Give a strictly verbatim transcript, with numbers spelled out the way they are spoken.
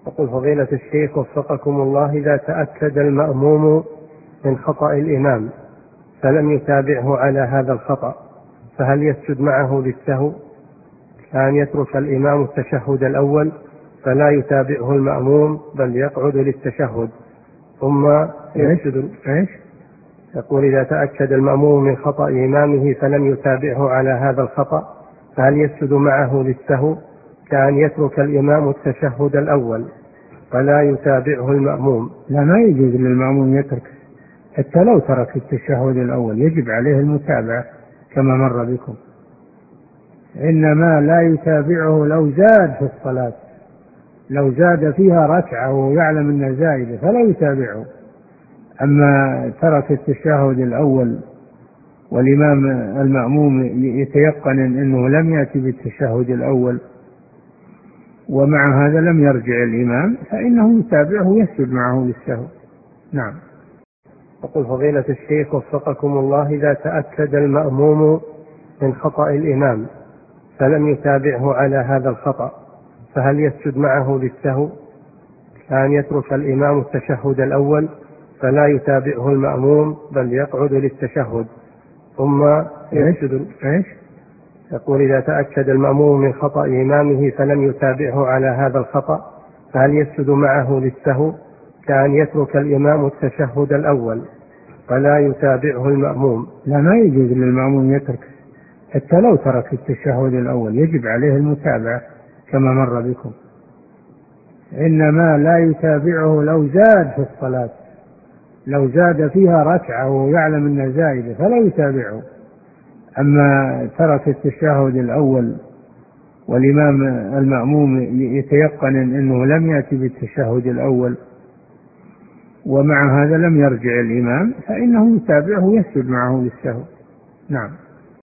يقول فضيلة الشيخ وفقكم الله، إذا تأكد المأموم من خطأ الإمام فلم يتابعه على هذا الخطأ فهل يسجد معه للسهو كأن يترك الإمام التشهد الأول فلا يتابعه المأموم بل يقعد للتشهد ثم يسجد؟ إيش؟ يقول إذا تأكد المأموم من خطأ إمامه فلم يتابعه على هذا الخطأ فهل يسجد معه للسهو كأن يترك الإمام التشهد الأول فلا يتابعه المأموم؟ لا، ما يجوز للمأموم يترك، حتى لو ترك التشهد الأول يجب عليه المتابعة كما مر بكم، إنما لا يتابعه لو زاد في الصلاة، لو زاد فيها ركعة ويعلم أنها زائدة فلا يتابعه. أما ترك التشهد الأول والإمام المأموم يتيقن أنه لم يأتي بالتشهد الأول ومع هذا لم يرجع الإمام فإنه يتابعه ويسجد معه للسهو. نعم. يقول فضيلة الشيخ وفقكم الله، إذا تأكد المأموم من خطأ الإمام فلم يتابعه على هذا الخطأ فهل يسجد معه للسهو كأن يترك الإمام التشهد الأول فلا يتابعه المأموم بل يقعد للتشهد ثم يسجد؟ إيش؟ يقول إذا تأكد المأموم من خطأ إمامه فلم يتابعه على هذا الخطأ فهل يسجد معه للسهو كأن يترك الإمام التشهد الأول فلا يتابعه المأموم؟ لا، ما يجوز للمأموم يترك، حتى لو ترك التشهد الأول يجب عليه المتابعة كما مر بكم، إنما لا يتابعه لو زاد في الصلاة، لو زاد فيها ركعة ويعلم أنها زائدة فلا يتابعه. أما ترك التشهد الأول والإمام المأموم يتيقن أنه لم يأتي بالتشهد الأول ومع هذا لم يرجع الإمام فإنه يتابعه ويسجد معه للسهو. نعم.